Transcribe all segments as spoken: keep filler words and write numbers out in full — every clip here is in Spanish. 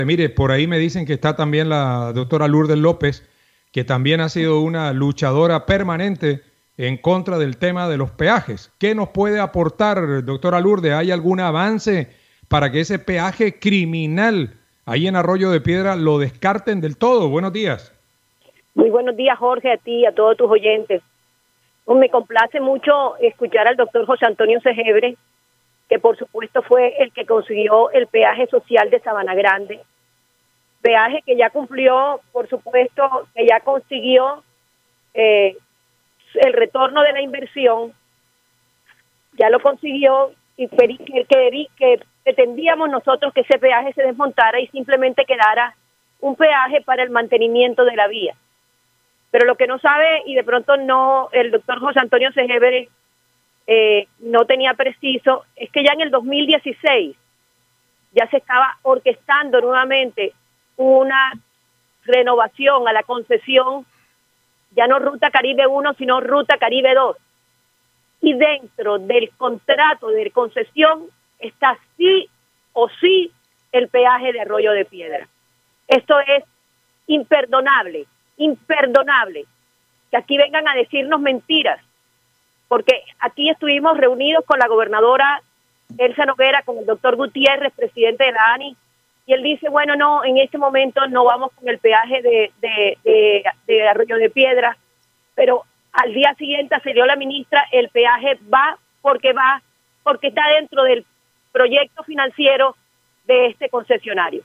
Mire, por ahí me dicen que está también la doctora Lourdes López, que también ha sido una luchadora permanente en contra del tema de los peajes. ¿Qué nos puede aportar, doctora Lourdes? ¿Hay algún avance para que ese peaje criminal ahí en Arroyo de Piedra lo descarten del todo? Buenos días. Muy buenos días, Jorge, a ti y a todos tus oyentes. Pues me complace mucho escuchar al doctor José Antonio Segebre, que por supuesto fue el que consiguió el peaje social de Sabana Grande. Peaje que ya cumplió, por supuesto, que ya consiguió eh, el retorno de la inversión, ya lo consiguió y que, que, que pretendíamos nosotros que ese peaje se desmontara y simplemente quedara un peaje para el mantenimiento de la vía. Pero lo que no sabe, y de pronto no, el doctor José Antonio Segebre eh, no tenía preciso, es que ya en el dos mil dieciséis ya se estaba orquestando nuevamente una renovación a la concesión, ya no Ruta Caribe uno, sino Ruta Caribe dos. Y dentro del contrato de concesión está sí o sí el peaje de Arroyo de Piedra. Esto es imperdonable, imperdonable, que aquí vengan a decirnos mentiras, porque aquí estuvimos reunidos con la gobernadora Elsa Noguera, con el doctor Gutiérrez, presidente de la A N I, y él dice, bueno, no, en este momento no vamos con el peaje de, de, de, de Arroyo de Piedra, pero al día siguiente salió la ministra, el peaje va porque va, porque está dentro del proyecto financiero de este concesionario.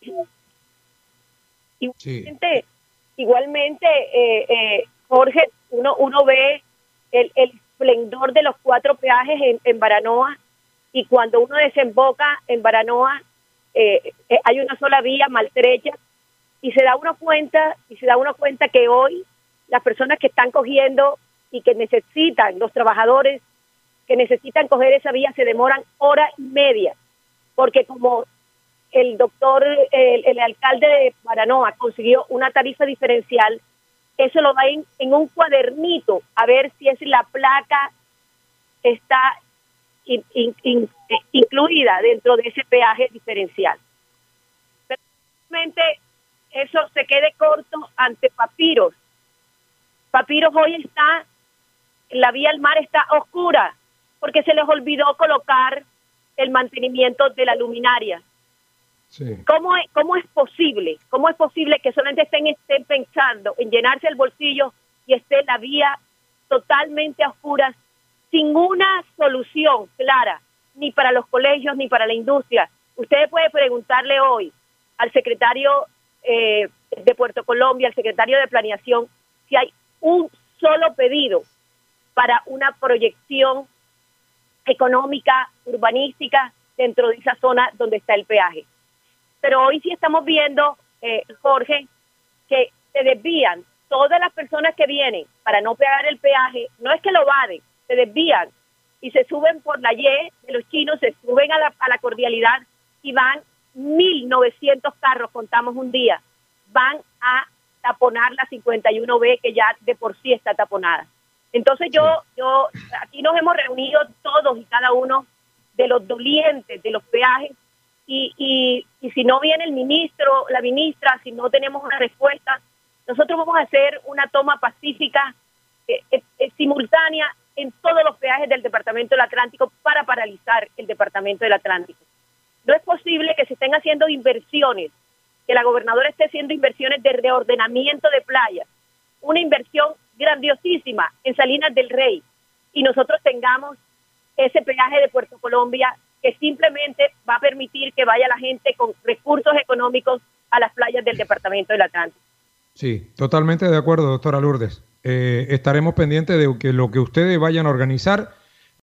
Igualmente, sí. igualmente eh, eh, Jorge, uno, uno ve el, el esplendor de los cuatro peajes en, en Baranoa, y cuando uno desemboca en Baranoa, eh, eh, hay una sola vía maltrecha, y se da uno cuenta, y se da uno cuenta que hoy las personas que están cogiendo y que necesitan, los trabajadores que necesitan coger esa vía, se demoran hora y media, porque como el doctor, el, el alcalde de Baranoa consiguió una tarifa diferencial, eso lo da en, en un cuadernito, a ver si es la placa está in, in, in, incluida dentro de ese peaje diferencial. Pero realmente eso se quede corto ante Papiros. Papiros hoy está, la vía al mar está oscura, porque se les olvidó colocar el mantenimiento de la luminaria. Sí. ¿Cómo es, cómo es posible? ¿Cómo es posible que solamente estén, estén pensando en llenarse el bolsillo y esté la vía totalmente a oscuras, sin una solución clara, ni para los colegios ni para la industria? Usted puede preguntarle hoy al secretario eh, de Puerto Colombia, al secretario de Planeación, si hay un solo pedido para una proyección económica, urbanística, dentro de esa zona donde está el peaje. Pero hoy sí estamos viendo, eh, Jorge, que se desvían todas las personas que vienen para no pagar el peaje, no es que lo vaden, se desvían y se suben por la Y de los chinos, se suben a la, a la cordialidad y van mil novecientos carros, contamos un día, van a taponar la cincuenta y uno B, que ya de por sí está taponada. Entonces yo, yo, aquí nos hemos reunido todos y cada uno de los dolientes de los peajes, y, y, y si no viene el ministro, la ministra, si no tenemos una respuesta, nosotros vamos a hacer una toma pacífica eh, eh, eh, simultánea en todos los peajes del Departamento del Atlántico para paralizar el Departamento del Atlántico. No es posible que se estén haciendo inversiones, que la gobernadora esté haciendo inversiones de reordenamiento de playas, una inversión grandiosísima en Salinas del Rey, y nosotros tengamos ese peaje de Puerto Colombia que simplemente va a permitir que vaya la gente con recursos económicos a las playas del Departamento del Atlántico. Sí, totalmente de acuerdo, doctora Lourdes. Eh, estaremos pendientes de que lo que ustedes vayan a organizar